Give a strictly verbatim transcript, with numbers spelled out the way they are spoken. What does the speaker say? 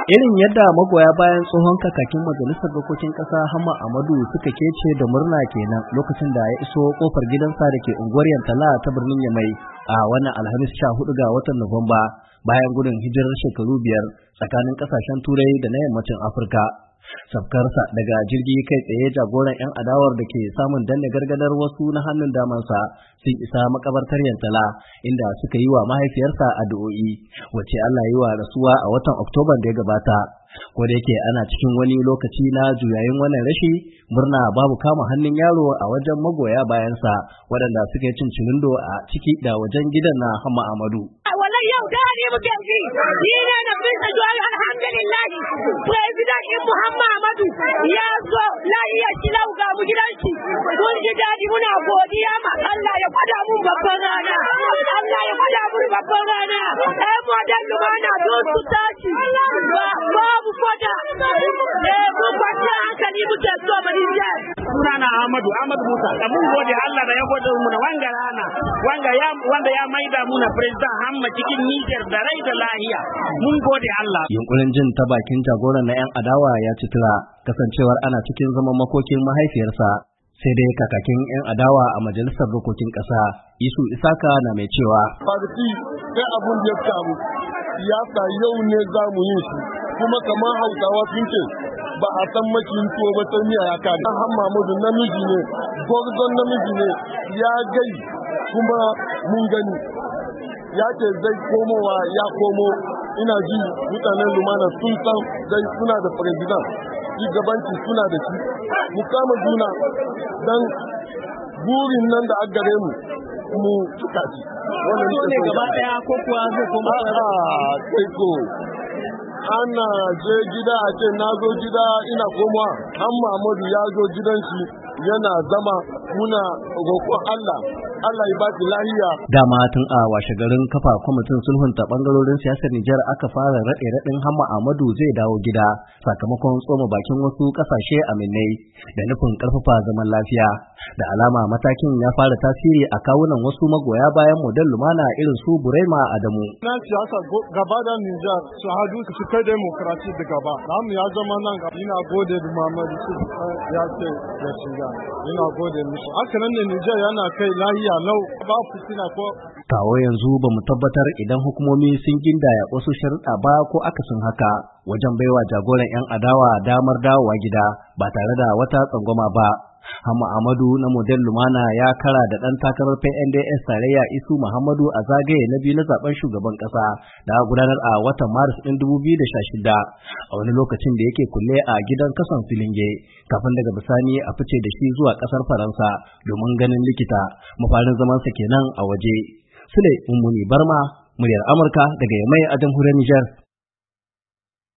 Irin yadda magoya bayan tsohon kakakin majalisar dokokin ƙasa Hamma Ahmadu suka kece da murna kenan lokacin da ya iso kofar gidansa da ke unguwar Yantala ta birnin Yamai a wannan Alhamis sha hudu ga watan Nuwamba bayan gudun hijirar shekaru biyar tsakanin ƙasashen Turai da na yammacin Afirka. Safkarsa daga jirgi kai tsaye jagoran 'yan adawar da ke samun danne gargadar wasu na hannun damansa sun isa makabartar Yantala inda suka yi wa mahaifiyarsa addu'o'i wacce Allah yi wa rasuwa a watan Oktoban da ya gabata. Ko da yake ana cikin wani lokaci na juyayin wannan rashi, murna babu kama hannun yaro a wajen magoya bayansa waɗanda suka yi cincirindo a ciki da wajen gidan na Hamma Ahmadu. Wallahi yau da ne muke ji, ni ne na bisa zuwa alhamdulillah. President Muhammad Ahmadu ya zo lahiya shi lauga mu gidanki. Mun ji daɗi muna godiya ma Allah ya kwada mun babban rana. Allah ya kwada mun babban rana. Ai mu da lumana don su tashi. Ba babu kwada. Eh mun kwata hankali muke so mu dinga. Sunana Ahmadu Ahmadu Musa. Mun gode Allah da ya gode mu na wanga rana. Wanga ya wanda ya maida mu na President Hamma cikin Niger da rai da lahiya. Mun gode Allah. Yunkurin jin ta bakin jagoran na 'yan adawa ya ci tura kasancewar ana cikin zaman makokin mahaifiyarsa. Sai dai kakakin 'yan adawa a majalisar dokokin ƙasa Isu Isaka na mai cewa farti sai abun da ya samu siyasa yau ne za mu yi shi kuma kamar Hausawa sun ce ba a san makin tuwo ba sai miya ya kare. Hamma Ahmadu namiji ne, gwarzon namiji ne, ya gai kuma mun gani. Ya ce zai komowa ya komo, ina ji mutanen lumana sun san dai suna da president, shugabanci suna da shi. Mu kama juna don burin nan da gare mu mu cika shi. Wannan ne gaba daya ko kuwa zai koma a kai ko ana je gida a ce na zo gida ina komawa. Hamma Ahmadu ya zo gidan shi yana zama muna roƙon Allah Allah ya ba shi lahiya. Dama tun a washe garin kafa kwamitin sulhunta bangarorin siyasar Nijar aka fara raɗe raɗin Hamma Ahmadu zai dawo gida sakamakon tsoma bakin wasu ƙasashe aminai da nufin ƙarfafa zaman lafiya. Da alama matakin ya fara tasiri a kawunan wasu magoya bayan model lumana irin su Burema Adamu. Na siyasa gaba da Nijar su hadu su kai demokrasi da gaba. Namu ya zama nan ga ina gode da Muhammadu su ya ce ya shiga. Ina gode mishi. Haka nan ne Nijar yana kai lahiya lau ba fitina ko. Kawo yanzu ba mu tabbatar idan hukumomi sun gindaya wasu sharuɗa ba ko akasin haka wajen baiwa jagoran 'yan adawa damar dawowa gida ba tare da wata tsangwama ba. Hamma Ahmadu na model lumana ya kara da ɗan takarar P N D S tarayya Isu Muhammadu a zagaye na biyu na zaben shugaban ƙasa da gudanar a watan Maris ɗin dubu biyu da sha shida a wani lokacin da yake kulle a gidan kason Filinge kafin daga bisani a fice da shi zuwa ƙasar Faransa domin ganin likita mafarin zamansa kenan a waje. Sule Mummuni Barma, muryar Amurka daga Yamai a jamhuriyar Nijar.